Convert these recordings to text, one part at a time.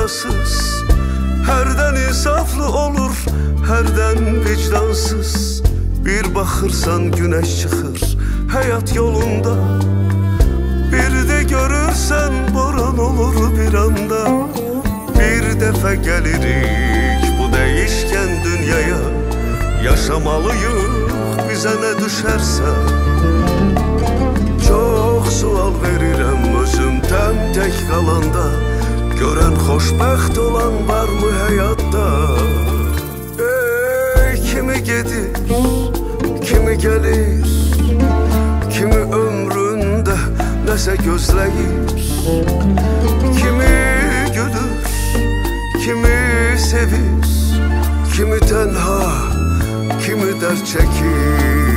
vefasız. Herden insaflı olur, herden vicdansız. Bir bakırsan güneş çıkır hayat yolunda. Bir de görürsen boran olur bir anda. Bir defa gelirik bu değişken dünyaya. Yaşamalıyıq bize ne düşerse. Çok sual verirəm özümdən tek kalanda. Gören xoşbəxt olan var mı hayatta? Kimi gedir, kimi gelir, kimi ömründe nəsə gözləyir. Kimi gülür, kimi sevir, kimi tenha, kimi dert çekir.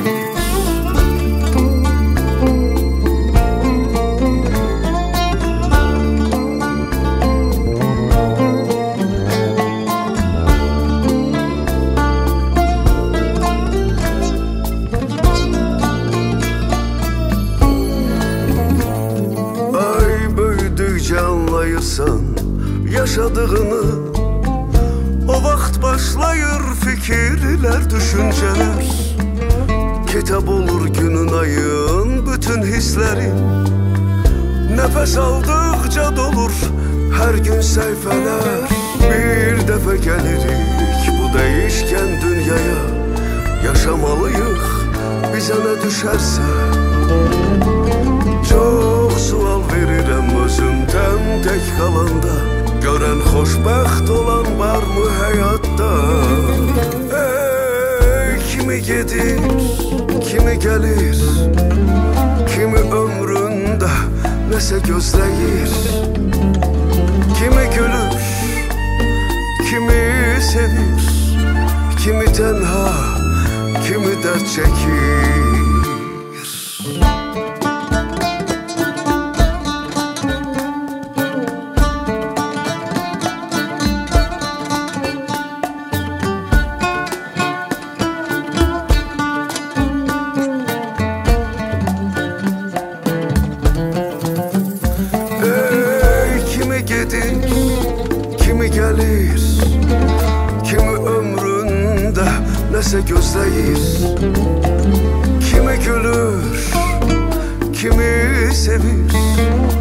Anlayırsan yaşadığını, o vaxt başlayır fikirler, düşünceler. Kitap olur günün ayın bütün hislerin. Nefes aldıkça dolur her gün sayfeler. Bir defa gelirik bu değişken dünyaya. Yaşamalıyıq bize ne düşerse. Çok sual verirəm özümdən tek kalanda. Gören xoşbəxt olan var mı hayatta? Kimi gedir, kimi gelir, kimi ömründe nəsə gözləyir. Kimi gülür, kimi sevir, kimi tenha, kimi dert çekir. Kimi gelir, kimi ömründe nəsə gözləyir. Kimi gülür, kimi sevir,